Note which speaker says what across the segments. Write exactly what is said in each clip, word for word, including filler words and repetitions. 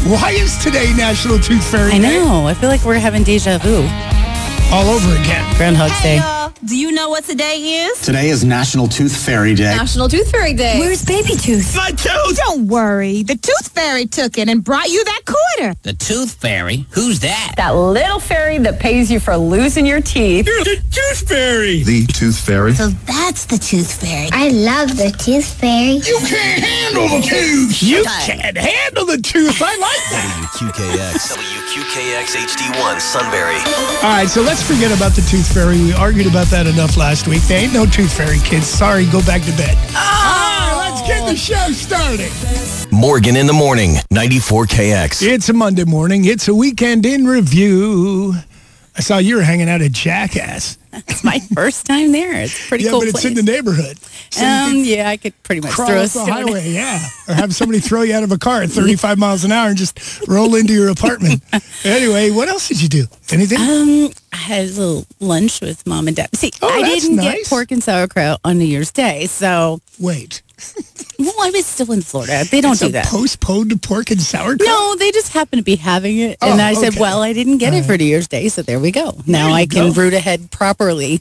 Speaker 1: Why is today National Tooth Fairy Day?
Speaker 2: I know. I feel like we're having deja vu.
Speaker 1: All over again.
Speaker 2: Groundhog's Day.
Speaker 3: Do you know what today is?
Speaker 4: Today is National Tooth Fairy Day.
Speaker 3: National Tooth Fairy Day.
Speaker 5: Where's Baby Tooth?
Speaker 1: My tooth!
Speaker 3: Don't worry. The Tooth Fairy took it and brought you that quarter.
Speaker 6: The Tooth Fairy? Who's that?
Speaker 7: That little fairy that pays you for losing your teeth.
Speaker 1: You're the Tooth Fairy!
Speaker 4: The Tooth Fairy.
Speaker 3: So that's the Tooth Fairy.
Speaker 5: I love the Tooth Fairy.
Speaker 1: You can't handle the tooth! You can't handle the tooth! I like that!
Speaker 8: W Q K X. W Q K X H D one, Sunbury.
Speaker 1: All right, so let's forget about the Tooth Fairy. We argued about that enough last week. There ain't no Tooth Fairy, kids. Sorry, go back to bed. Oh! All right, let's get the show started.
Speaker 8: Morgan in the morning, ninety-four K X.
Speaker 1: It's a Monday morning. It's a weekend in review. I saw you were hanging out at Jackass.
Speaker 2: It's my first time there. It's a pretty
Speaker 1: yeah,
Speaker 2: cool
Speaker 1: but it's
Speaker 2: place.
Speaker 1: in the neighborhood. So
Speaker 2: um,
Speaker 1: you
Speaker 2: yeah, I could pretty much
Speaker 1: crawl
Speaker 2: throw a
Speaker 1: up the
Speaker 2: stone.
Speaker 1: highway, yeah. Or have somebody throw you out of a car at thirty-five miles an hour and just roll into your apartment. Anyway, what else did you do? Anything?
Speaker 2: Um, I had a little lunch with mom and dad. See,
Speaker 1: Oh,
Speaker 2: I
Speaker 1: that's
Speaker 2: didn't
Speaker 1: nice.
Speaker 2: get pork and sauerkraut on New Year's Day, so
Speaker 1: Wait.
Speaker 2: well, I was still in Florida. They don't
Speaker 1: It's
Speaker 2: do
Speaker 1: a
Speaker 2: that.
Speaker 1: postponed pork and sauerkraut?
Speaker 2: No, they just happen to be having it, and
Speaker 1: Oh,
Speaker 2: I said,
Speaker 1: okay.
Speaker 2: "Well, I didn't get
Speaker 1: All
Speaker 2: it for New Year's Day, so there we go. Now
Speaker 1: There you
Speaker 2: I can
Speaker 1: go.
Speaker 2: root ahead properly."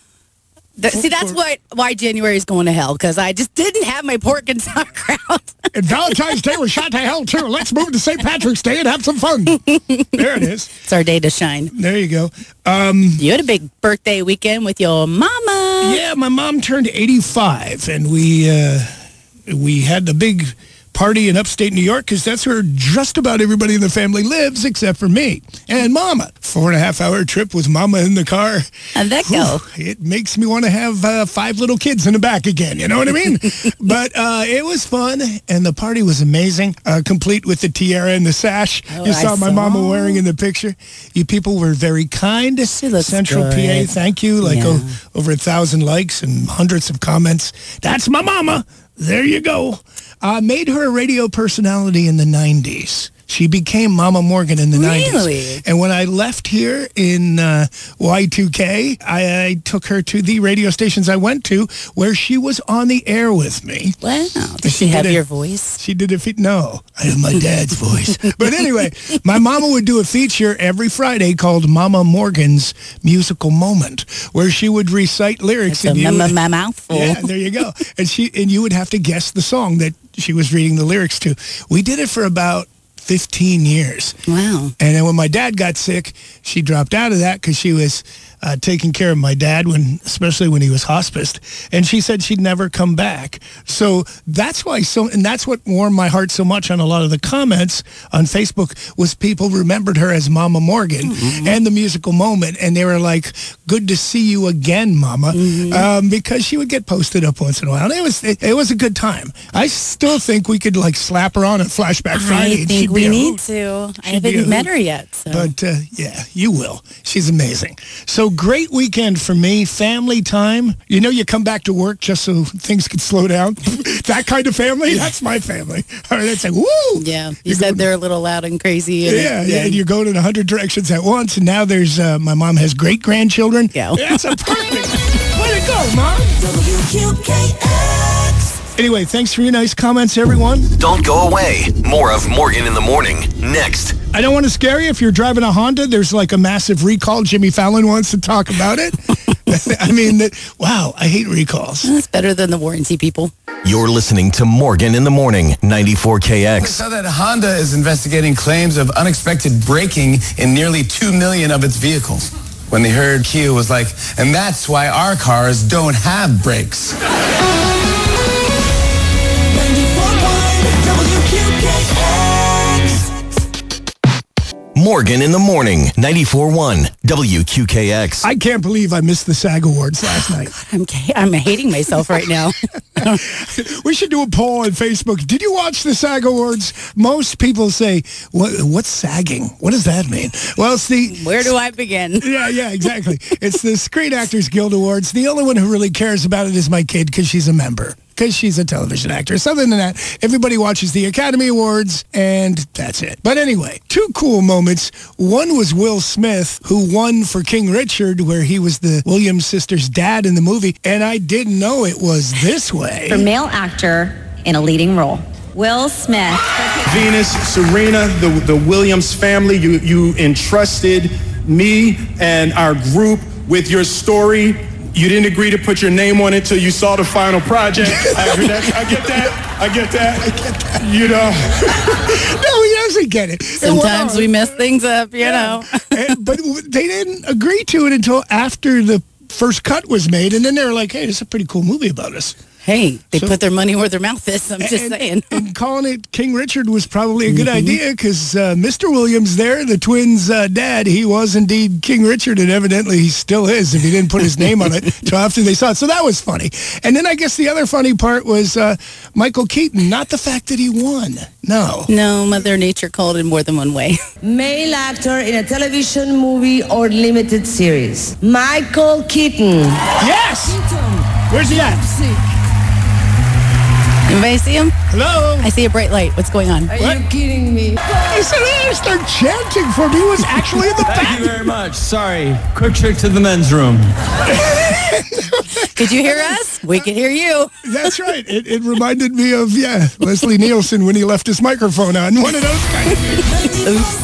Speaker 2: Th- See, that's why why January is going to hell, because I just didn't have my pork and sauerkraut.
Speaker 1: And Valentine's Day was shot to hell, too. Let's move to Saint Patrick's Day and have some fun. There it is.
Speaker 2: It's our day to shine.
Speaker 1: There you go. Um,
Speaker 2: You had a big birthday weekend with your mama.
Speaker 1: yeah, my mom turned eighty-five, and we uh, we had the big party in upstate New York because that's where just about everybody in the family lives except for me and Mama. Four and a half hour trip with Mama in the car.
Speaker 2: How'd that go?
Speaker 1: Whew, it makes me want to have uh, five little kids in the back again. You know what I mean? But uh, it was fun, and the party was amazing, uh, complete with the tiara and the sash.
Speaker 2: Oh,
Speaker 1: you
Speaker 2: I
Speaker 1: saw my
Speaker 2: saw.
Speaker 1: mama wearing in the picture. You people were very kind.
Speaker 2: She looks
Speaker 1: Central P A,
Speaker 2: good.
Speaker 1: thank you. Like
Speaker 2: Yeah.
Speaker 1: o- over a thousand likes and hundreds of comments. That's my mama. There you go. Uh, made her a radio personality in the nineties. She became Mama Morgan in the
Speaker 2: Really?
Speaker 1: nineties. And when I left here in uh, Y two K, I, I took her to the radio stations I went to where she was on the air with me.
Speaker 2: Wow. Did
Speaker 1: She
Speaker 2: she have
Speaker 1: did it.
Speaker 2: your voice?
Speaker 1: She did a fe- no, I have my dad's voice. But anyway, my mama would do a feature every Friday called Mama Morgan's Musical Moment, where she would recite lyrics.
Speaker 2: It's a
Speaker 1: and you
Speaker 2: m-
Speaker 1: would-
Speaker 2: m- m- mouthful.
Speaker 1: yeah, there you go. And she and you would have to guess the song that she was reading the lyrics to. We did it for about fifteen years.
Speaker 2: Wow.
Speaker 1: And then when my dad got sick, she dropped out of that because she was uh, taking care of my dad, when, especially when he was hospiced. And she said she'd never come back. So that's why so, and that's what warmed my heart so much on a lot of the comments on Facebook was people remembered her as Mama Morgan
Speaker 2: Mm-hmm.
Speaker 1: and the musical moment. And they were like, good to see you again, Mama.
Speaker 2: Mm-hmm.
Speaker 1: Um, because she would get posted up once in a while. And it was, it, it was a good time. I still think we could like slap her on at Flashback Friday.
Speaker 2: I
Speaker 1: and
Speaker 2: think
Speaker 1: she'd
Speaker 2: we
Speaker 1: be a
Speaker 2: need
Speaker 1: hoot.
Speaker 2: to. I
Speaker 1: She'd be a
Speaker 2: haven't met
Speaker 1: hoot.
Speaker 2: her yet. So.
Speaker 1: But, uh, yeah, you will. She's amazing. So great weekend for me. Family time. You know, you come back to work just so things could slow down. That kind of family, that's my family. All right, it's like, woo!
Speaker 2: yeah, you
Speaker 1: You're
Speaker 2: said
Speaker 1: going-
Speaker 2: they're a little loud and crazy. And
Speaker 1: Yeah, yeah, and you're going in a hundred directions at once. And now there's, uh, my mom has great-grandchildren.
Speaker 2: Yeah.
Speaker 1: That's a perfect. Way to go, Mom.
Speaker 3: W Q K X.
Speaker 1: Anyway, thanks for your nice comments, everyone.
Speaker 8: Don't go away. More of Morgan in the morning, next.
Speaker 1: I don't want to scare you. If you're driving a Honda, there's like a massive recall. Jimmy Fallon wants to talk about it. I mean, that, wow, I hate recalls.
Speaker 2: That's better than the warranty people.
Speaker 8: You're listening to Morgan in the morning, ninety-four K
Speaker 9: I
Speaker 8: X.
Speaker 9: saw that Honda is investigating claims of unexpected braking in nearly two million of its vehicles. When they heard, Kia was like, and that's why our cars don't have brakes.
Speaker 3: ninety-four point one W Q K X.
Speaker 8: Morgan in the morning, ninety-four point one W Q K X.
Speaker 1: I can't believe I missed the SAG Awards last night.
Speaker 2: I'm ca- I'm hating myself right now.
Speaker 1: We should do a poll on Facebook. Did you watch the SAG Awards? Most people say, what, what's sagging? What does that mean? Well, it's the...
Speaker 2: Where do I begin?
Speaker 1: Yeah, yeah, exactly. It's the Screen Actors Guild Awards. The only one who really cares about it is my kid because she's a member. Because she's a television actress. Other than that, everybody watches the Academy Awards, and that's it. But anyway, two cool moments. One was Will Smith, who won for King Richard, where he was the Williams sisters' dad in the movie, and I didn't know it was this way.
Speaker 7: For male actor in a leading role, Will Smith.
Speaker 10: Venus, Serena, the, the Williams family, you, you entrusted me and our group with your story. You didn't agree to put your name on it till you saw the final project. I, agree that, I get that. I get that. I get that. You know.
Speaker 1: No, he doesn't get it.
Speaker 2: Sometimes well, we mess things up, you
Speaker 1: yeah.
Speaker 2: know.
Speaker 1: and, but they didn't agree to it until after the first cut was made, and then they were like, hey, this is a pretty cool movie about us.
Speaker 2: Hey, they
Speaker 1: So-
Speaker 2: put their money where their mouth is. I'm just
Speaker 1: and,
Speaker 2: saying.
Speaker 1: And calling it King Richard was probably a good idea because uh, Mister Williams there, the twins' uh, dad, he was indeed King Richard, and evidently he still is if he didn't put his name on it until after they saw it. So that was funny. And then I guess the other funny part was uh, Michael Keaton, not the fact that he won. No.
Speaker 2: No, Mother Nature called in more than one way.
Speaker 11: Male actor in a television movie or limited series. Michael Keaton.
Speaker 1: Yes! Where's he at?
Speaker 2: Anybody see him?
Speaker 1: Hello?
Speaker 2: I see a bright light. What's going on?
Speaker 11: Are you kidding me?
Speaker 1: He said, hey, start chanting for me. He was actually in the back.
Speaker 12: Thank you very much. Sorry. Quick trick to the men's room.
Speaker 2: Could you hear us? We could hear you.
Speaker 1: That's right. It, it reminded me of, yeah, Leslie Nielsen when he left his microphone on. One of those kind of things.
Speaker 2: Oops.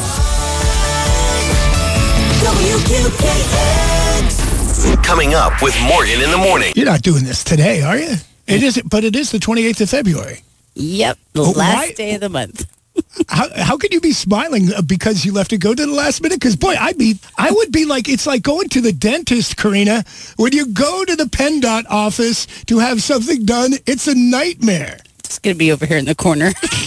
Speaker 3: W Q K X.
Speaker 8: Coming up with Morgan in the morning.
Speaker 1: You're not doing this today, are you? It is, but it is the twenty-eighth of February.
Speaker 2: Yep, the
Speaker 1: Oh,
Speaker 2: last
Speaker 1: why-
Speaker 2: day of the month.
Speaker 1: How how could you be smiling because you left it go to the last minute? Because boy, I'd be I would be like it's like going to the dentist, Karina. When you go to the PennDOT office to have something done, it's a nightmare.
Speaker 2: It's going to be over here in the corner.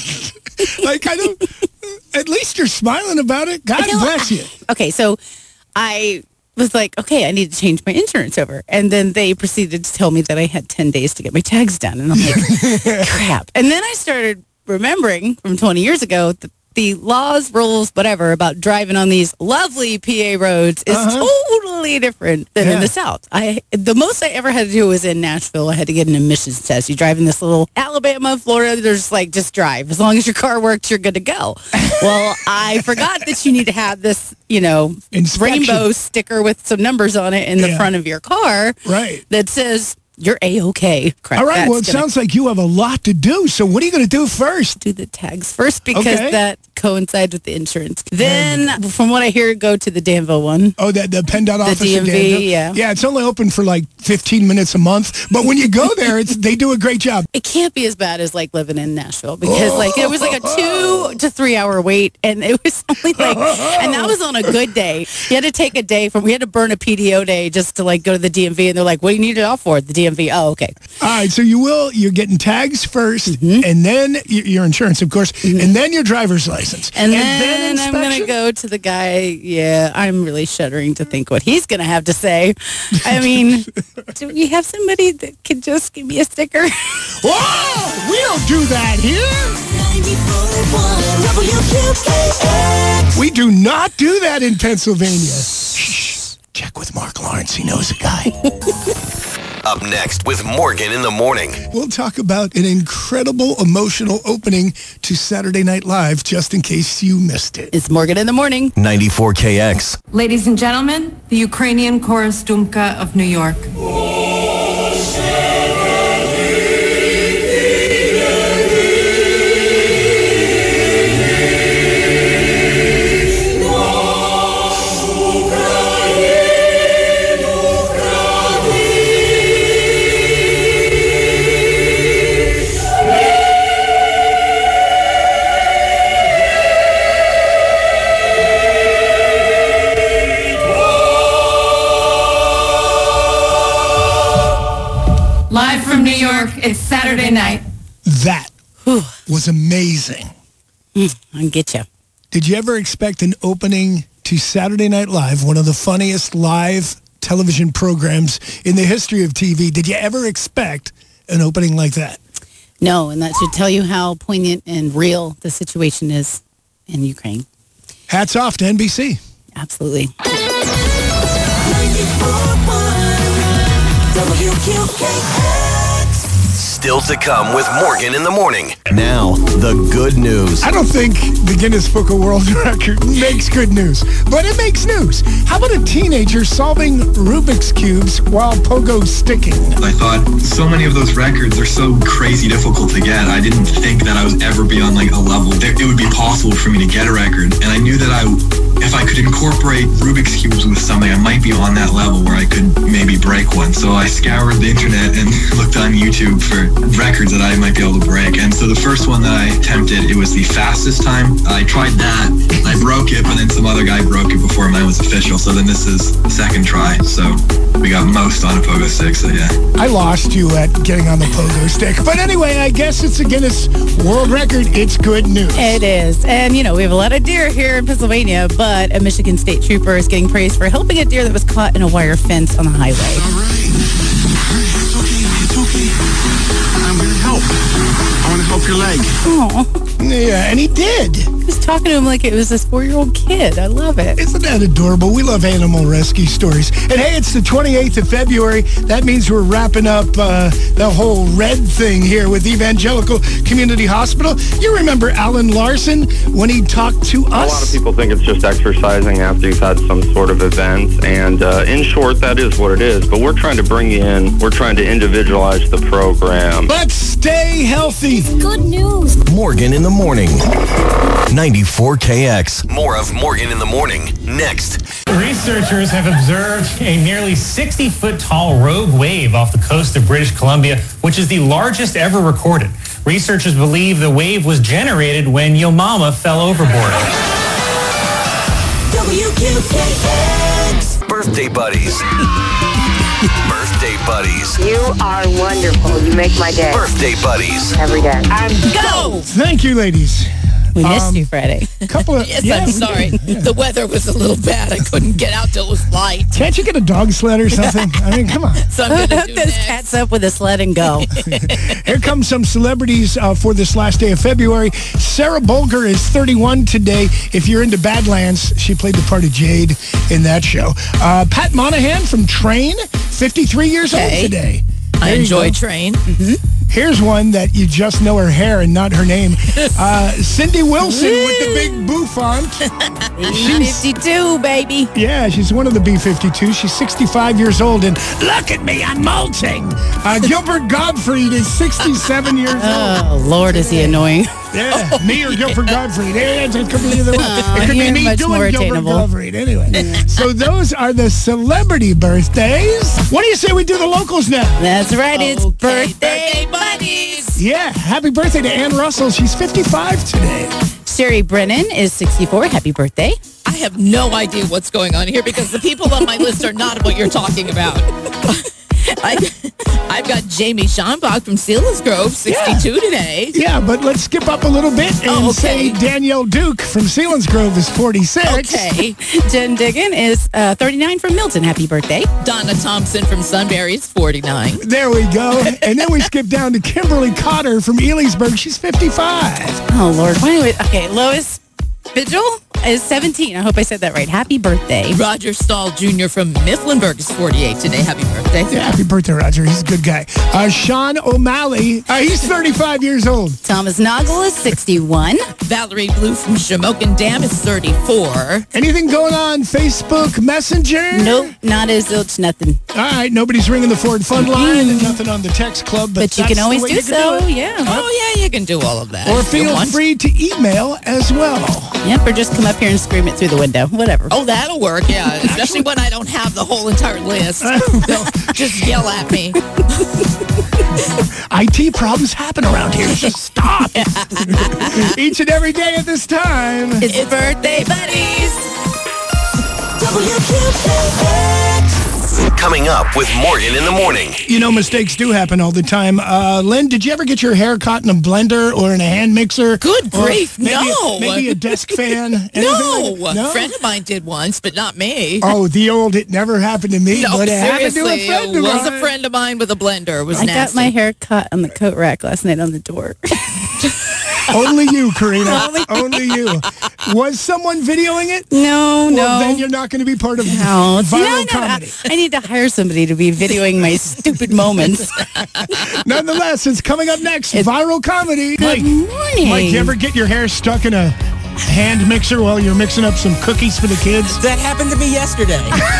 Speaker 1: Like I don't. At least you're smiling about it. God
Speaker 2: know,
Speaker 1: bless you.
Speaker 2: Okay, so I was like, okay, I need to change my insurance over. And then they proceeded to tell me that I had ten days to get my tags done. And I'm like, crap. And then I started remembering from twenty years ago that the laws, rules, whatever, about driving on these lovely P A roads is
Speaker 1: Uh-huh.
Speaker 2: totally different than
Speaker 1: Yeah.
Speaker 2: in the South. I The most I ever had to do was in Nashville. I had to get an emissions test. You drive in this little Alabama, Florida, there's like, just drive. As long as your car works, you're good to go. Well, I forgot that you need to have this, you know,
Speaker 1: Inspection.
Speaker 2: rainbow sticker with some numbers on it in the
Speaker 1: Yeah.
Speaker 2: front of your car
Speaker 1: Right.
Speaker 2: that says you're A-okay. Crap,
Speaker 1: All right.
Speaker 2: that's
Speaker 1: Well, it
Speaker 2: gonna
Speaker 1: sounds like you have a lot to do. So what are you going to do first?
Speaker 2: do the tags first because
Speaker 1: Okay.
Speaker 2: that coincides with the insurance. Then, from what I hear, go to the Danville one.
Speaker 1: Oh, that the PennDOT office.
Speaker 2: D M V,
Speaker 1: in Danville?
Speaker 2: yeah.
Speaker 1: Yeah, it's only open for like fifteen minutes a month. But when you go there, it's they do a great job.
Speaker 2: It can't be as bad as like living in Nashville because like it was like a two to three hour wait and it was only like, and that was on a good day. You had to take a day from, we had to burn a P D O day just to like go to the D M V and they're like, what do you need it off for? The D M V. Oh, okay.
Speaker 1: All right, so you will, you're getting tags first,
Speaker 2: Mm-hmm.
Speaker 1: and then y- your insurance, of course, and then your driver's license.
Speaker 2: And, then, I'm going to
Speaker 1: inspection?
Speaker 2: go to the guy. Yeah, I'm really shuddering to think what he's going to have to say. I mean, do we have somebody that could just give me a sticker?
Speaker 1: Whoa! We don't do that here!
Speaker 3: ninety-four point one W Q K X.
Speaker 1: We do not do that in Pennsylvania. Shh. Check with Mark Lawrence. He knows a guy.
Speaker 8: Up next with Morgan in the morning.
Speaker 1: We'll talk about an incredible emotional opening to Saturday Night Live, just in case you missed it.
Speaker 2: It's Morgan in the morning.
Speaker 8: ninety-four K X.
Speaker 13: Ladies and gentlemen, the Ukrainian Chorus Dumka of New York. Live from New York, it's Saturday night.
Speaker 1: That was amazing.
Speaker 2: I'll get you.
Speaker 1: Did you ever expect an opening to Saturday Night Live, one of the funniest live television programs in the history of T V? Did you ever expect an opening like that?
Speaker 2: No, and that should tell you how poignant and real the situation is in Ukraine.
Speaker 1: Hats off to N B C.
Speaker 2: Absolutely.
Speaker 3: ninety-four point one W Q K X.
Speaker 8: Still to come with Morgan in the morning. Now, the good news.
Speaker 1: I don't think the Guinness Book of World Record makes good news, but it makes news. How about a teenager solving Rubik's Cubes while pogo sticking?
Speaker 14: I thought so many of those records are so crazy difficult to get. I didn't think that I would ever be on like a level that it would be possible for me to get a record. And I knew that I, if I could incorporate Rubik's Cubes with something, I might be on that level where I could maybe break one. So I scoured the internet and looked on YouTube for records that I might be able to break. And so the first one that I attempted, it was the fastest time. I tried that, I broke it, but then some other guy broke it before mine was official. So then this is the second try. So we got most on a pogo stick, so yeah.
Speaker 1: I lost you at getting on the pogo stick. But anyway, I guess it's a Guinness World Record. It's good news.
Speaker 2: It is. And, you know, we have a lot of deer here in Pennsylvania, but a Michigan State trooper is getting praised for helping a deer that was caught in a wire fence on the highway.
Speaker 15: All right. It's okay. It's okay. I'm going to help. I want to help your leg.
Speaker 2: Oh.
Speaker 1: Yeah, and he did.
Speaker 2: He was talking to him like it was this four-year-old kid. I love it.
Speaker 1: Isn't that adorable? We love animal rescue stories. And hey, it's the twenty-eighth of February. That means we're wrapping up uh, the whole red thing here with Evangelical Community Hospital. You remember Alan Larson when he talked to us?
Speaker 16: A lot of people think it's just exercising after you've had some sort of event. And uh, in short, that is what it is. But we're trying to bring you in, we're trying to individualize the program.
Speaker 1: But stay healthy.
Speaker 5: Good news.
Speaker 8: Morgan in the morning. ninety-four K X. More of Morgan in the morning next.
Speaker 17: Researchers have observed a nearly sixty-foot tall rogue wave off the coast of British Columbia, which is the largest ever recorded. Researchers believe the wave was generated when Yo Mama fell overboard.
Speaker 3: W Q K X.
Speaker 8: Birthday buddies. Birthday buddies.
Speaker 18: You are wonderful. You make my day.
Speaker 8: Birthday buddies.
Speaker 18: Every day.
Speaker 2: I'm go.
Speaker 1: Thank you, ladies.
Speaker 2: We missed
Speaker 1: Um,
Speaker 2: you, Friday.
Speaker 1: Couple of,
Speaker 19: Yes,
Speaker 1: yeah,
Speaker 19: I'm
Speaker 1: we
Speaker 19: sorry.
Speaker 1: did, yeah.
Speaker 19: The weather was a little bad. I couldn't get out till it was light.
Speaker 1: Can't you get a dog sled or something? I mean, come on.
Speaker 19: So I'm going to
Speaker 2: Hook
Speaker 19: do
Speaker 2: those
Speaker 19: next.
Speaker 2: cats up with a sled and go.
Speaker 1: Here comes some celebrities uh, for this last day of February. Sarah Bolger is thirty-one today. If you're into Badlands, she played the part of Jade in that show. Uh, Pat Monahan from Train, fifty-three years
Speaker 19: Okay.
Speaker 1: old today.
Speaker 19: I
Speaker 1: There you
Speaker 19: enjoy
Speaker 1: go.
Speaker 19: Train. Mm-hmm.
Speaker 1: Here's one that you just know her hair and not her name. Uh, Cindy Wilson with the big boo font. She's-
Speaker 2: fifty-two, baby.
Speaker 1: Yeah, she's one of the B fifty-two. She's sixty-five years old, and look at me, I'm molting. Uh, Gilbert Gottfried is sixty-seven years old.
Speaker 2: Oh, Lord, is he annoying.
Speaker 1: Yeah, me or Gilbert Gottfried. Yeah, it could be either one.
Speaker 2: Oh,
Speaker 1: It could be
Speaker 2: you're
Speaker 1: me
Speaker 2: much
Speaker 1: doing
Speaker 2: more
Speaker 1: Gilbert
Speaker 2: attainable.
Speaker 1: Gottfried. Anyway, so those are the celebrity birthdays. What do you say we do the locals now?
Speaker 2: That's right. It's
Speaker 19: Okay,
Speaker 2: birthday.
Speaker 19: birthday buddies.
Speaker 1: Yeah, happy birthday to Ann Russell. She's fifty-five today.
Speaker 2: Sherry Brennan is sixty-four. Happy birthday.
Speaker 19: I have no idea what's going on here because the people on my list are not what you're talking about. I, I've got Jamie Schonbach from Selinsgrove, sixty-two today.
Speaker 1: Yeah, but let's skip up a little bit and
Speaker 19: Oh,
Speaker 1: say
Speaker 19: okay.
Speaker 1: Danielle Duke from Selinsgrove is forty-six.
Speaker 19: Okay.
Speaker 2: Jen Diggin is uh, thirty-nine from Milton. Happy birthday.
Speaker 19: Donna Thompson from Sunbury is forty-nine.
Speaker 1: There we go. And then we skip down to Kimberly Cotter from Elysburg. She's fifty-five.
Speaker 2: Oh, Lord. Why do we, okay, Lois Vigil is seventeen. I hope I said that right. Happy birthday.
Speaker 19: Roger Stahl Junior from Mifflinburg is forty-eight today. Happy birthday.
Speaker 1: Yeah, happy birthday, Roger. He's a good guy. Uh, Sean O'Malley, uh, he's thirty-five years old.
Speaker 2: Thomas Noggle is sixty-one.
Speaker 19: Valerie Blue from Shamokin Dam is thirty-four.
Speaker 1: Anything going on Facebook Messenger?
Speaker 2: Nope, not as zilch, nothing.
Speaker 1: All right, nobody's ringing the Ford Fund line and nothing on the text club. But,
Speaker 2: But you
Speaker 1: that's
Speaker 2: can
Speaker 1: the
Speaker 2: always
Speaker 1: way
Speaker 2: do
Speaker 1: you can
Speaker 2: so.
Speaker 1: do it.
Speaker 2: Yeah.
Speaker 19: Oh, yeah, you can do all of that.
Speaker 1: Or
Speaker 19: if you
Speaker 1: feel
Speaker 19: want.
Speaker 1: free to email as well.
Speaker 2: Yep, or just come up here and scream it through the window. Whatever.
Speaker 19: Oh, that'll work, yeah. Especially when I don't have the whole entire list. They'll just yell at me.
Speaker 1: I T problems happen around here. Just stop. Each and every day at this time.
Speaker 2: It's,
Speaker 19: It's birthday buddies.
Speaker 3: W Q K X.
Speaker 8: Coming up with Morgan in the morning.
Speaker 1: You know, mistakes do happen all the time. Uh, Lynn, did you ever get your hair caught in a blender or in a hand mixer?
Speaker 19: Good
Speaker 1: Or
Speaker 19: grief,
Speaker 1: maybe
Speaker 19: no.
Speaker 1: A, maybe a desk fan? Anything
Speaker 19: No.
Speaker 1: like that?
Speaker 19: A friend of mine did once, but not me.
Speaker 1: Oh, the old, it never happened to me,
Speaker 19: No,
Speaker 1: but it happened to
Speaker 19: seriously,
Speaker 1: a friend
Speaker 19: it
Speaker 1: of
Speaker 19: was
Speaker 1: mine.
Speaker 19: a friend of mine with a blender. It was
Speaker 2: I
Speaker 19: nasty.
Speaker 2: got my hair cut on the coat rack last night on the door.
Speaker 1: Only you, Karina. Only you. Was someone videoing it?
Speaker 2: No,
Speaker 1: well,
Speaker 2: no.
Speaker 1: Then you're not going to be part of
Speaker 2: no,
Speaker 1: viral
Speaker 2: no, no,
Speaker 1: comedy.
Speaker 2: No. I need to hire somebody to be videoing my stupid moments.
Speaker 1: Nonetheless, it's coming up next. It's viral comedy.
Speaker 2: Good
Speaker 1: Mike,
Speaker 2: morning.
Speaker 1: Mike, you ever get your hair stuck in a hand mixer while you're mixing up some cookies for the kids?
Speaker 20: That happened to me yesterday.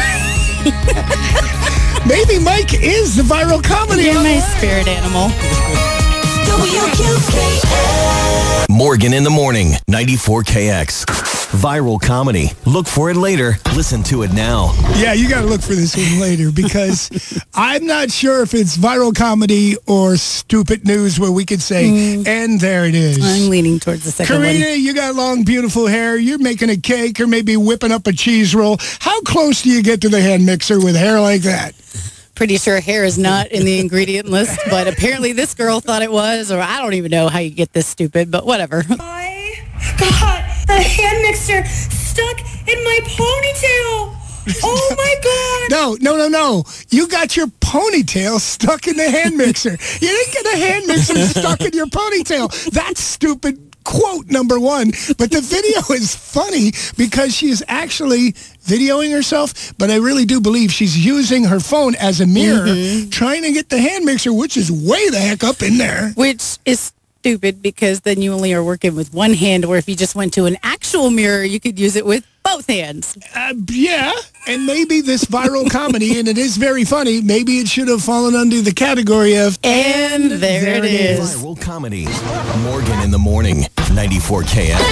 Speaker 1: Maybe Mike is the viral comedy.
Speaker 2: You're my spirit animal.
Speaker 3: W Q K X.
Speaker 8: Morgan in the morning, ninety-four K X. Viral comedy. Look for it later. Listen to it now.
Speaker 1: Yeah, you got to look for this one later because I'm not sure if it's viral comedy or stupid news where we could say, mm. and there it is.
Speaker 2: I'm leaning towards the second
Speaker 1: Karina,
Speaker 2: one.
Speaker 1: you got long, beautiful hair. You're making a cake or maybe whipping up a cheese roll. How close do you get to the hand mixer with hair like that?
Speaker 2: Pretty sure hair is not in the ingredient list, but apparently this girl thought it was, or I don't even know how you get this stupid, but whatever.
Speaker 21: I got a hand mixer stuck in my ponytail. Oh my God.
Speaker 1: No, no, no, no. You got your ponytail stuck in the hand mixer. You didn't get a hand mixer stuck in your ponytail. That's stupid. Quote number one, but the video is funny because she is actually videoing herself, but I really do believe she's using her phone as a mirror, mm-hmm. trying to get the hand mixer, which is way the heck up in there.
Speaker 2: Which is stupid because then you only are working with one hand, or if you just went to an actual mirror, you could use it with both hands.
Speaker 1: Uh, yeah, and maybe this viral comedy, and it is very funny, maybe it should have fallen under the category of...
Speaker 2: And there, there it is. is.
Speaker 8: Viral comedy. Morgan in the morning, ninety-four K X.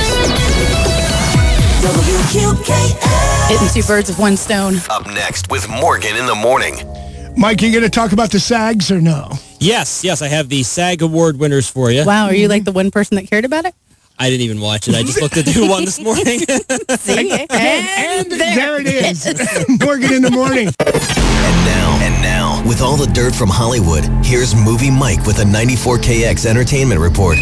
Speaker 3: W Q K X.
Speaker 2: Hitting two birds with one stone.
Speaker 8: Up next with Morgan in the morning.
Speaker 1: Mike, you going to talk about the SAGs or no?
Speaker 20: Yes, yes, I have the SAG Award winners for you.
Speaker 2: Wow, are you like the one person that cared about it?
Speaker 20: I didn't even watch it. I just looked at who won this morning.
Speaker 2: See?
Speaker 1: And, and there, there it is. Morgan in the morning.
Speaker 8: And now, and now, with all the dirt from Hollywood, here's Movie Mike with a ninety-four K X entertainment report.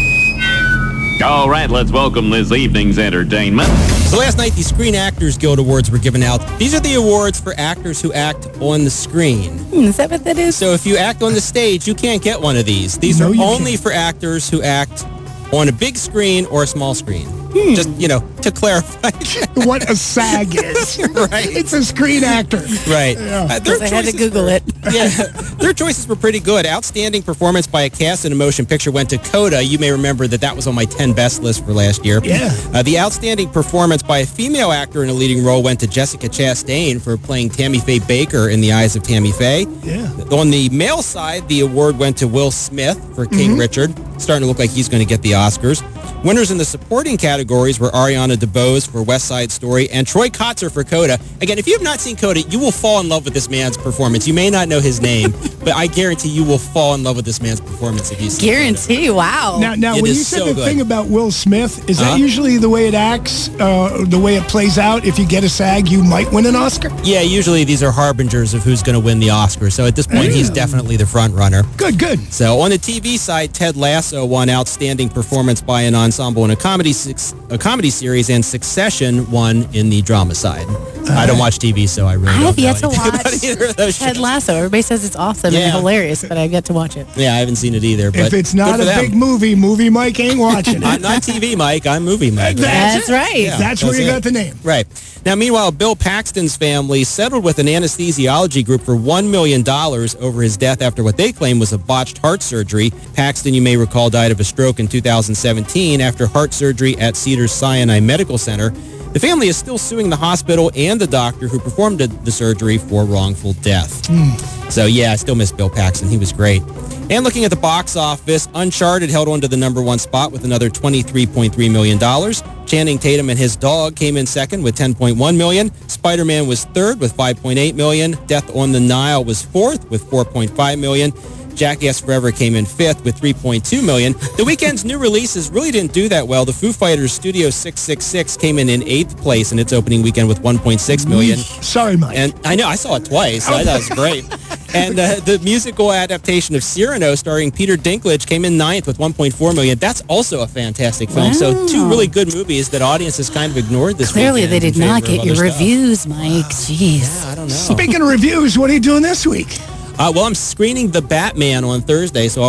Speaker 22: All right, let's welcome this evening's entertainment.
Speaker 20: So last night, the Screen Actors Guild Awards were given out. These are the awards for actors who act on the screen.
Speaker 2: Hmm, is that what that is?
Speaker 20: So if you act on the stage, you can't get one of these. These no, are only can't. for actors who act on a big screen or a small screen. Hmm. Just, you know, to clarify.
Speaker 1: What a SAG is.
Speaker 20: Right.
Speaker 1: It's a screen actor.
Speaker 20: Right.
Speaker 1: Yeah.
Speaker 20: Uh, their
Speaker 2: I had to Google
Speaker 20: were,
Speaker 2: it.
Speaker 20: Yeah. Their choices were pretty good. Outstanding performance by a cast in a motion picture went to Coda. You may remember that that was on my ten best list for last year.
Speaker 1: Yeah.
Speaker 20: Uh, the outstanding performance by a female actor in a leading role went to Jessica Chastain for playing Tammy Faye Baker in The Eyes of Tammy Faye.
Speaker 1: Yeah.
Speaker 20: On the male side, the award went to Will Smith for King mm-hmm. Richard. Starting to look like he's going to get the Oscars. Winners in the supporting categories were Ariana DeBose for West Side Story and Troy Kotzer for Coda. Again, if you have not seen Coda, you will fall in love with this man's performance. You may not know his name, but I guarantee you will fall in love with this man's performance if you see
Speaker 2: Guarantee,
Speaker 20: Coda.
Speaker 2: wow.
Speaker 1: Now, now
Speaker 20: It
Speaker 1: when
Speaker 20: is
Speaker 1: you said
Speaker 20: so
Speaker 1: the
Speaker 20: good.
Speaker 1: thing about Will Smith, is
Speaker 20: Uh-huh.
Speaker 1: that usually the way it acts, uh, the way it plays out? If you get a SAG, you might win an Oscar?
Speaker 20: Yeah, usually these are harbingers of who's going to win the Oscar. So at this point,
Speaker 1: Yeah.
Speaker 20: he's definitely the front runner.
Speaker 1: Good, good.
Speaker 20: So on the T V side, Ted Lasso won Outstanding Performance by an Ensemble in a comedy a comedy series, and Succession won in the drama side. Uh, I don't watch T V, so I really
Speaker 2: I
Speaker 20: don't
Speaker 2: have
Speaker 20: know
Speaker 2: yet to
Speaker 20: anything
Speaker 2: watch
Speaker 20: about either of those
Speaker 2: Ted
Speaker 20: shows.
Speaker 2: Lasso. Everybody says it's awesome
Speaker 20: Yeah.
Speaker 2: and hilarious, but I've yet to watch it.
Speaker 20: Yeah, I haven't seen it either. But
Speaker 1: If it's not
Speaker 20: good
Speaker 1: a
Speaker 20: for them.
Speaker 1: big movie, Movie Mike ain't watching
Speaker 20: I'm
Speaker 1: it.
Speaker 20: not T V Mike, I'm Movie Mike.
Speaker 2: That's right.
Speaker 20: Yeah,
Speaker 1: That's where you
Speaker 20: it.
Speaker 1: got the name.
Speaker 20: Right. Now, meanwhile, Bill Paxton's family settled with an anesthesiology group for one million dollars over his death after what they claim was a botched heart surgery. Paxton, you may recall, died of a stroke in two thousand seventeen after heart surgery at Cedars-Sinai Medical Center. The family is still suing the hospital and the doctor who performed the surgery for wrongful death. Mm. So, yeah, I still miss Bill Paxton. He was great. And looking at the box office, Uncharted held on to the number one spot with another twenty-three point three million dollars. Channing Tatum and His Dog came in second with ten point one million dollars. Spider-Man was third with five point eight million dollars. Death on the Nile was fourth with four point five million dollars. Jackass Forever came in fifth with three point two million dollars. The weekend's new releases really didn't do that well. The Foo Fighters Studio six six six came in in eighth place in its opening weekend with one point six million dollars.
Speaker 1: Sorry, Mike.
Speaker 20: And I know, I saw it twice. So I thought it was great. And uh, the musical adaptation of Cyrano starring Peter Dinklage came in ninth with one point four million dollars. That's also a fantastic film.
Speaker 2: Wow.
Speaker 20: So two really good movies that audiences kind of ignored this
Speaker 2: Clearly,
Speaker 20: weekend
Speaker 2: they did
Speaker 20: in
Speaker 2: not
Speaker 20: favor
Speaker 2: get
Speaker 20: of
Speaker 2: your
Speaker 20: other stuff.
Speaker 2: reviews, Mike. Jeez.
Speaker 20: Yeah, I don't know.
Speaker 1: Speaking of reviews, what are you doing this week?
Speaker 20: Uh, well, I'm screening The Batman on Thursday, so I'll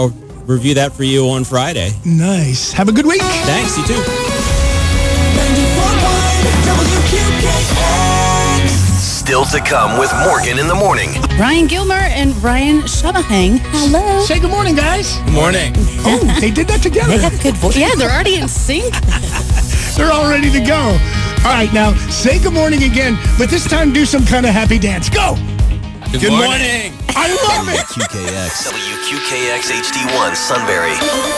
Speaker 20: review that for you on Friday.
Speaker 1: Nice. Have a good week.
Speaker 20: Thanks, you too.
Speaker 3: ninety-four point one W Q K X.
Speaker 8: Still to come with Morgan in the morning.
Speaker 2: Ryan Gilmer and Ryan Shabahang. Hello.
Speaker 1: Say good morning, guys.
Speaker 9: Good morning.
Speaker 1: Oh, they did that together.
Speaker 2: They have good voice. Yeah, they're already in sync.
Speaker 1: They're all ready to go. All right, now say good morning again, but this time do some kind of happy dance. Go.
Speaker 9: Good, good morning. morning.
Speaker 1: I love it.
Speaker 8: Q K X. W Q K X H D one, Sunbury.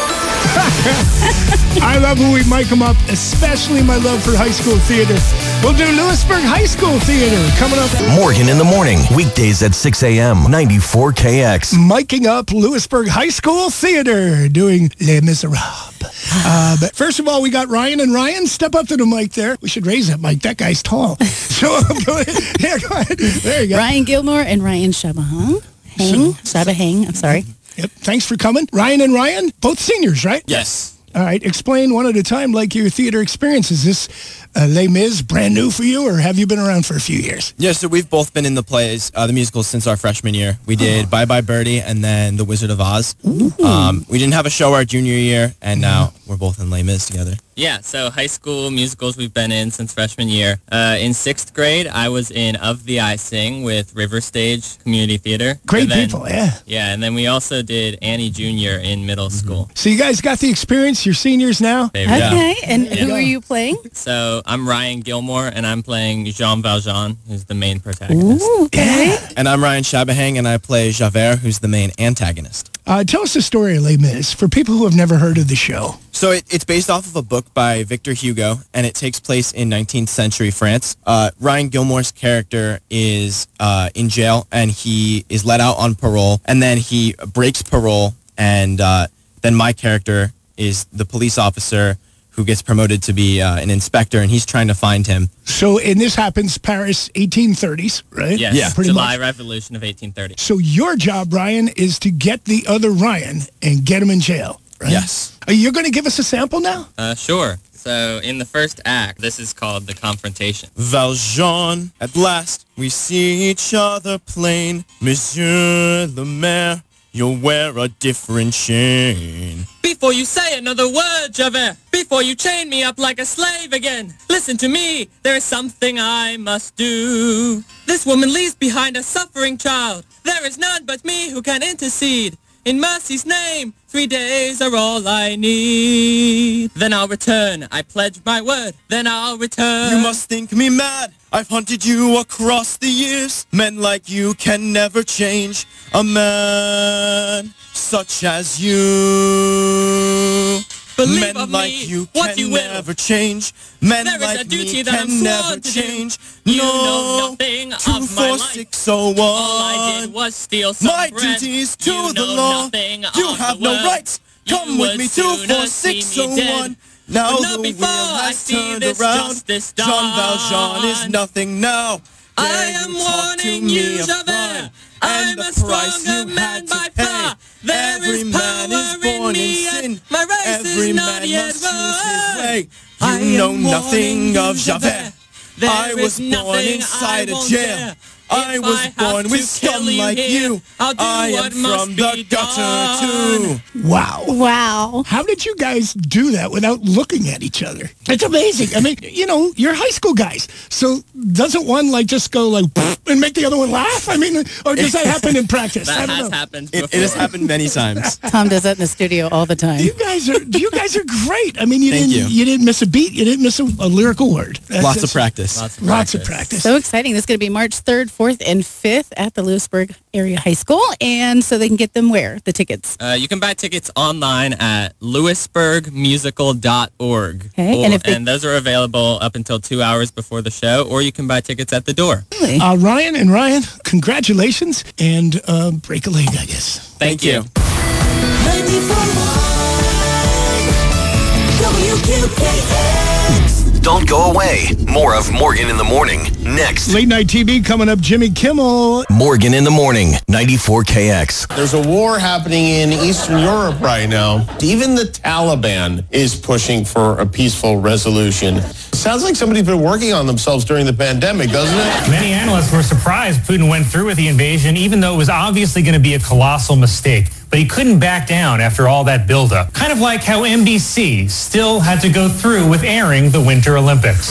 Speaker 1: I love when we mic them up, especially my love for high school theater. We'll do Lewisburg High School Theater coming up.
Speaker 8: Morgan in the morning, weekdays at six a.m., ninety-four K X.
Speaker 1: Miking up Lewisburg High School Theater, doing Les Miserables. Uh, but first of all, we got Ryan and Ryan. Step up to the mic there. We should raise that mic. That guy's tall. So go ahead. Yeah, go ahead. There you go.
Speaker 2: Ryan Gilmore and Ryan Shabahang. Hang. Shabahang. I'm sorry.
Speaker 1: Yep. Thanks for coming. Ryan and Ryan, both seniors, right?
Speaker 9: Yes.
Speaker 1: All right. Explain one at a time, like your theater experience. Is this uh, Les Mis brand new for you, or have you been around for a few years?
Speaker 4: Yeah, so we've both been in the plays, uh, the musicals, since our freshman year. We did oh. Bye Bye Birdie and then The Wizard of Oz. Um, we didn't have a show our junior year, and now we're both in Les Mis together.
Speaker 6: Yeah, so high school musicals we've been in since freshman year. Uh, in sixth grade, I was in Of the I Sing with River Stage Community Theater.
Speaker 1: Great
Speaker 6: then,
Speaker 1: people, yeah.
Speaker 6: Yeah, and then we also did Annie Junior in middle mm-hmm. school.
Speaker 1: So you guys got the experience. You're seniors now?
Speaker 2: Okay, yeah. and
Speaker 6: yeah.
Speaker 2: who are you playing?
Speaker 6: So I'm Ryan Gilmore, and I'm playing Jean Valjean, who's the main protagonist.
Speaker 2: Ooh, okay.
Speaker 1: Yeah.
Speaker 4: And I'm Ryan Shabahang, and I play Javert, who's the main antagonist.
Speaker 1: Uh, tell us the story of Les Mis for people who have never heard of the show.
Speaker 4: So it, it's based off of a book by Victor Hugo, and it takes place in nineteenth century France. Uh, Ryan Gilmore's character is uh, in jail, and he is let out on parole, and then he breaks parole, and uh, then my character is the police officer who gets promoted to be uh, an inspector, and he's trying to find him.
Speaker 1: So, and this happens Paris eighteen thirties, right?
Speaker 6: Yes,
Speaker 4: yeah,
Speaker 6: pretty July much. Revolution of eighteen thirty.
Speaker 1: So your job, Ryan, is to get the other Ryan and get him in jail, right?
Speaker 4: Yes.
Speaker 1: Are you going to give us a sample now?
Speaker 6: Uh, sure. So in the first act, this is called The Confrontation.
Speaker 4: Valjean, at last we see each other plain. Monsieur le Maire, you'll wear a different chain.
Speaker 6: Before you say another word, Javert, before you chain me up like a slave again, listen to me, there is something I must do. This woman leaves behind a suffering child. There is none but me who can intercede. In mercy's name, three days are all I need. Then I'll return, I pledge my word, then I'll return.
Speaker 4: You must think me mad, I've hunted you across the years. Men like you can never change a man such as you.
Speaker 6: Believe
Speaker 4: Men
Speaker 6: of
Speaker 4: like
Speaker 6: me,
Speaker 4: you
Speaker 6: what
Speaker 4: can
Speaker 6: you will.
Speaker 4: never change. Men
Speaker 6: There is
Speaker 4: like
Speaker 6: a duty
Speaker 4: me
Speaker 6: that I'm
Speaker 4: can never
Speaker 6: sworn to
Speaker 4: change.
Speaker 6: do. You
Speaker 4: no,
Speaker 6: know nothing
Speaker 4: two,
Speaker 6: of
Speaker 4: four,
Speaker 6: my life.
Speaker 4: six, oh, one.
Speaker 6: All I did was steal some
Speaker 4: My
Speaker 6: bread.
Speaker 4: duties to
Speaker 6: You
Speaker 4: the
Speaker 6: know
Speaker 4: law.
Speaker 6: nothing
Speaker 4: You
Speaker 6: of
Speaker 4: have
Speaker 6: the
Speaker 4: no
Speaker 6: world.
Speaker 4: rights. Come
Speaker 6: You
Speaker 4: with
Speaker 6: would
Speaker 4: me, two,
Speaker 6: sooner
Speaker 4: four,
Speaker 6: see
Speaker 4: six,
Speaker 6: me
Speaker 4: oh,
Speaker 6: dead.
Speaker 4: one. Now
Speaker 6: But
Speaker 4: the
Speaker 6: not
Speaker 4: wheel
Speaker 6: before I
Speaker 4: has
Speaker 6: see
Speaker 4: turned
Speaker 6: this
Speaker 4: around.
Speaker 6: justice
Speaker 4: Jean Valjean is
Speaker 6: done.
Speaker 4: nothing now.
Speaker 6: I
Speaker 4: Dare
Speaker 6: am
Speaker 4: you talk to
Speaker 6: warning
Speaker 4: me
Speaker 6: you,
Speaker 4: of
Speaker 6: Javert.
Speaker 4: crime
Speaker 6: I'm
Speaker 4: and
Speaker 6: a
Speaker 4: the price
Speaker 6: stronger
Speaker 4: you
Speaker 6: man
Speaker 4: had to
Speaker 6: by
Speaker 4: pay.
Speaker 6: far. There
Speaker 4: Every
Speaker 6: is
Speaker 4: man
Speaker 6: power
Speaker 4: is born
Speaker 6: in
Speaker 4: in
Speaker 6: me,
Speaker 4: sin.
Speaker 6: and my race
Speaker 4: Every
Speaker 6: is not
Speaker 4: man
Speaker 6: yet
Speaker 4: must choose his
Speaker 6: won.
Speaker 4: way.
Speaker 6: I
Speaker 4: You know
Speaker 6: am
Speaker 4: nothing
Speaker 6: warning
Speaker 4: of
Speaker 6: you,
Speaker 4: Javert.
Speaker 6: There
Speaker 4: I was
Speaker 6: is
Speaker 4: born
Speaker 6: nothing
Speaker 4: inside
Speaker 6: I
Speaker 4: a
Speaker 6: won't
Speaker 4: jail.
Speaker 6: dare.
Speaker 4: I
Speaker 6: If
Speaker 4: was
Speaker 6: I have
Speaker 4: born
Speaker 6: to
Speaker 4: with
Speaker 6: kill
Speaker 4: scum
Speaker 6: you
Speaker 4: like
Speaker 6: here,
Speaker 4: you.
Speaker 6: I'll do
Speaker 4: I am
Speaker 6: what must
Speaker 4: from the
Speaker 6: be
Speaker 4: gutter
Speaker 6: done.
Speaker 4: too.
Speaker 1: Wow.
Speaker 2: Wow.
Speaker 1: How did you guys do that without looking at each other? It's amazing. I mean, you know, you're high school guys. So doesn't one like just go like and make the other one laugh? I mean, or does that happen in practice?
Speaker 6: That
Speaker 1: I don't
Speaker 6: has
Speaker 1: know.
Speaker 6: happened
Speaker 4: It,
Speaker 6: before.
Speaker 4: it has happened many times.
Speaker 2: Tom does that in the studio all the time.
Speaker 1: You guys are you guys are great. I mean, you
Speaker 4: Thank
Speaker 1: didn't
Speaker 4: you.
Speaker 1: didn't miss a beat. You didn't miss a, a lyrical word. That's-
Speaker 4: Lots of
Speaker 1: that's-
Speaker 4: practice.
Speaker 6: Lots of
Speaker 1: Lots
Speaker 6: practice.
Speaker 1: of practice.
Speaker 2: So exciting. This is going to be March third, fourth, and fifth at the Lewisburg Area High School. And so they can get them where? The tickets.
Speaker 6: Uh, you can buy tickets online at lewisburg musical dot org.
Speaker 2: Okay,
Speaker 6: Or-
Speaker 2: and if they-
Speaker 6: and those are available up until two hours before the show, or you can buy tickets at the door.
Speaker 2: Really?
Speaker 1: Uh, Ryan and Ryan, congratulations and uh, break a leg, I guess.
Speaker 6: Thank,
Speaker 4: Thank you.
Speaker 3: ninety-four point one W Q K X.
Speaker 8: Don't go away. More of Morgan in the Morning next.
Speaker 1: Late night T V coming up. Jimmy Kimmel.
Speaker 8: Morgan in the Morning, ninety-four K X.
Speaker 23: There's a war happening in Eastern Europe right now. Even the Taliban is pushing for a peaceful resolution. Sounds like somebody's been working on themselves during the pandemic, doesn't it?
Speaker 17: Many analysts were surprised Putin went through with the invasion, even though it was obviously going to be a colossal mistake. but he couldn't back down after all that buildup. Kind of like how N B C still had to go through with airing the Winter Olympics.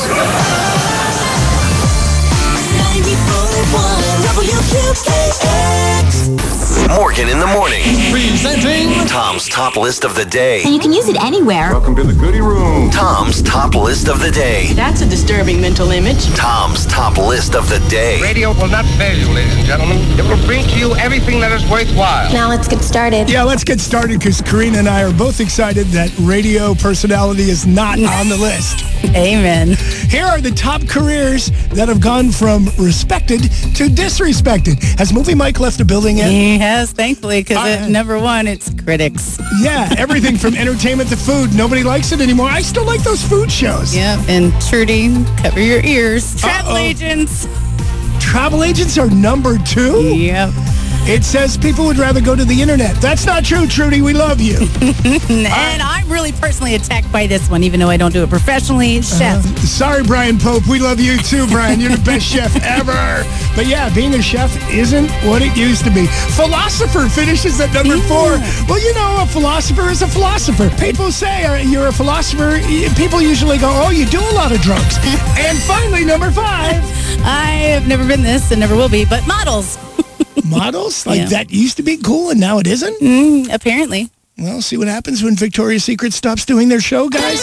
Speaker 8: Morgan in the morning.
Speaker 3: Presenting
Speaker 8: Tom's top list of the day.
Speaker 5: And you can use it anywhere.
Speaker 8: Welcome to the goodie room. Tom's top list of the day.
Speaker 18: That's a disturbing mental image.
Speaker 8: Tom's top list of the day.
Speaker 7: Radio will not fail you, ladies and gentlemen. It will bring to you everything that is worthwhile.
Speaker 5: Now let's get started.
Speaker 1: Yeah, let's get started because Karina and I are both excited that radio personality is not on the list.
Speaker 2: Amen.
Speaker 1: Here are the top careers that have gone from respected to disrespected. Has Movie Mike left the building yet?
Speaker 2: He has, thankfully, because
Speaker 1: Uh,
Speaker 2: at number one, it's critics.
Speaker 1: Yeah, everything from entertainment to food. Nobody likes it anymore. I still like those food shows.
Speaker 2: Yep, and Trudy, cover your ears. Travel
Speaker 1: Uh-oh.
Speaker 2: agents.
Speaker 1: Travel agents are number two?
Speaker 2: Yep.
Speaker 1: It says people would rather go to the internet. That's not true, Trudy. We love you.
Speaker 2: And I'm really personally attacked by this one, even though I don't do it professionally. Chef.
Speaker 1: Uh, sorry, Brian Pope. We love you too, Brian. You're the best chef ever. But yeah, being a chef isn't what it used to be. Philosopher finishes at number
Speaker 2: Yeah.
Speaker 1: four. Well, you know, a philosopher is a philosopher. People say uh, you're a philosopher. y- People usually go, oh, you do a lot of drugs. And finally, number five.
Speaker 2: I have never been this and never will be, but models.
Speaker 1: Models? Like
Speaker 2: Yeah.
Speaker 1: that used to be cool and now it isn't?
Speaker 2: Mm, apparently.
Speaker 1: Well, see what happens when Victoria's Secret stops doing their show, guys?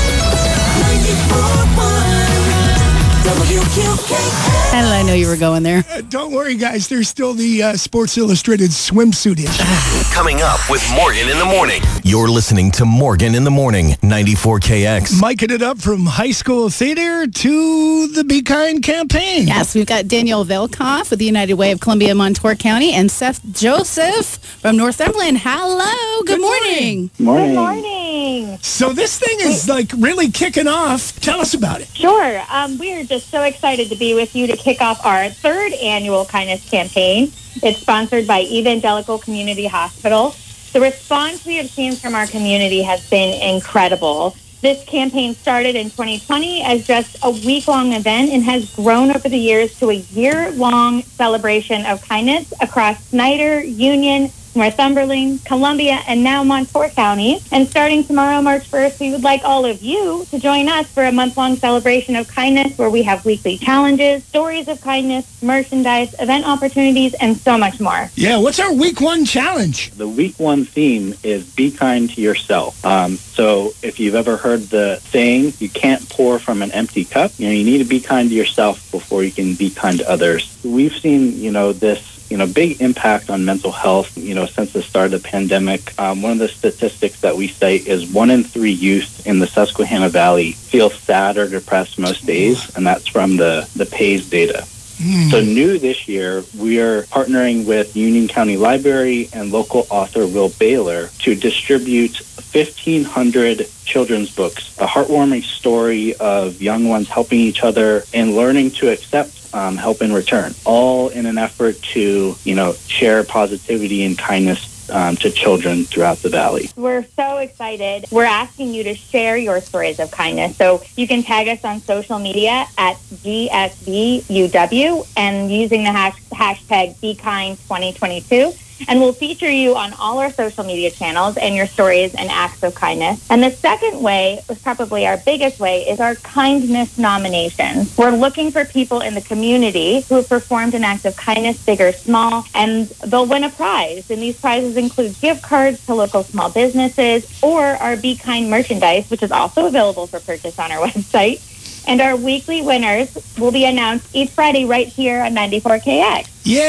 Speaker 2: How did I know you were going there?
Speaker 1: Uh, don't worry, guys. There's still the uh, Sports Illustrated swimsuit issue.
Speaker 8: Coming up with Morgan in the morning. You're listening to Morgan in the morning, ninety-four K X.
Speaker 1: Miking it up from high school theater to the Be Kind campaign.
Speaker 2: Yes, we've got Danielle Velkoff with the United Way of Columbia Montour County and Seth Joseph from Northumberland. Hello. Good,
Speaker 1: Good
Speaker 2: morning.
Speaker 1: morning.
Speaker 10: Good morning.
Speaker 1: So this thing is like really kicking off. Tell us about it.
Speaker 10: Sure. Um, we are just so excited to be with you to kick off our third annual kindness campaign. It's sponsored by Evangelical Community Hospital. The response we have seen from our community has been incredible. This campaign started in twenty twenty as just a week-long event and has grown over the years to a year-long celebration of kindness across Snyder, Union, Northumberland, Columbia, and now Montour County. And starting tomorrow, March first, we would like all of you to join us for a month-long celebration of kindness where we have weekly challenges, stories of kindness, merchandise, event opportunities, and so much more.
Speaker 1: Yeah, what's our week one challenge?
Speaker 11: The week one theme is be kind to yourself. Um, so if you've ever heard the saying, you can't pour from an empty cup, you know, you need to be kind to yourself before you can be kind to others. We've seen, you know, this you know, big impact on mental health, you know, since the start of the pandemic. Um, one of the statistics that we cite is one in three youth in the Susquehanna Valley feel sad or depressed most days, and that's from the, the P A C E data. So new this year, we are partnering with Union County Library and local author Will Baylor to distribute fifteen hundred children's books, a heartwarming story of young ones helping each other and learning to accept um, help in return, all in an effort to, you know, share positivity and kindness Um, to children throughout the valley.
Speaker 10: We're so excited. We're asking you to share your stories of kindness. So you can tag us on social media at G S B U W and using the hash, hashtag Be Kind twenty twenty-two. And we'll feature you on all our social media channels and your stories and acts of kindness. And the second way, was probably our biggest way, is our kindness nominations. We're looking for people in the community who have performed an act of kindness, big or small, and they'll win a prize. And these prizes include gift cards to local small businesses or our Be Kind merchandise, which is also available for purchase on our website. And our weekly winners will be announced each Friday right here on ninety-four K X.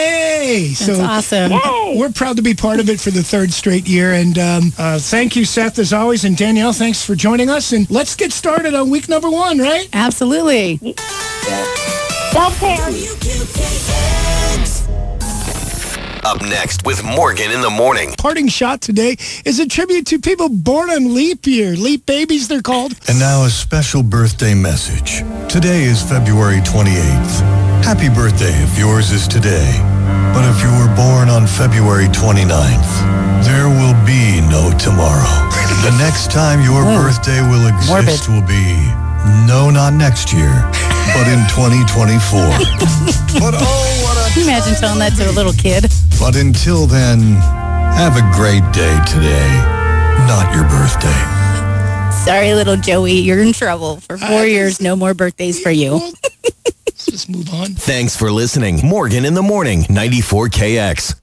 Speaker 1: Yay!
Speaker 2: That's awesome.
Speaker 10: Yay!
Speaker 1: We're proud to be part of it for the third straight year. And um, uh, thank you, Seth, as always. And Danielle, thanks for joining us. And let's get started on week number one, right?
Speaker 2: Absolutely.
Speaker 10: Self-care.
Speaker 8: Up next with Morgan in the morning.
Speaker 1: Parting shot today is a tribute to people born on leap year. Leap babies, they're called.
Speaker 24: And now a special birthday message. Today is February twenty-eighth. Happy birthday if yours is today. But if you were born on February twenty-ninth, there will be no tomorrow. The next time your
Speaker 2: Whoa.
Speaker 24: birthday will exist will be, no, not next year, but in twenty twenty-four. But oh, what a
Speaker 2: Can you imagine telling that to a little kid?
Speaker 24: But until then, Have a great day today, not your birthday.
Speaker 2: Sorry, little Joey, you're in trouble. For four
Speaker 1: I-
Speaker 2: years, no more birthdays for you.
Speaker 1: Let's just move on.
Speaker 8: Thanks for listening. Morgan in the Morning, ninety-four K X.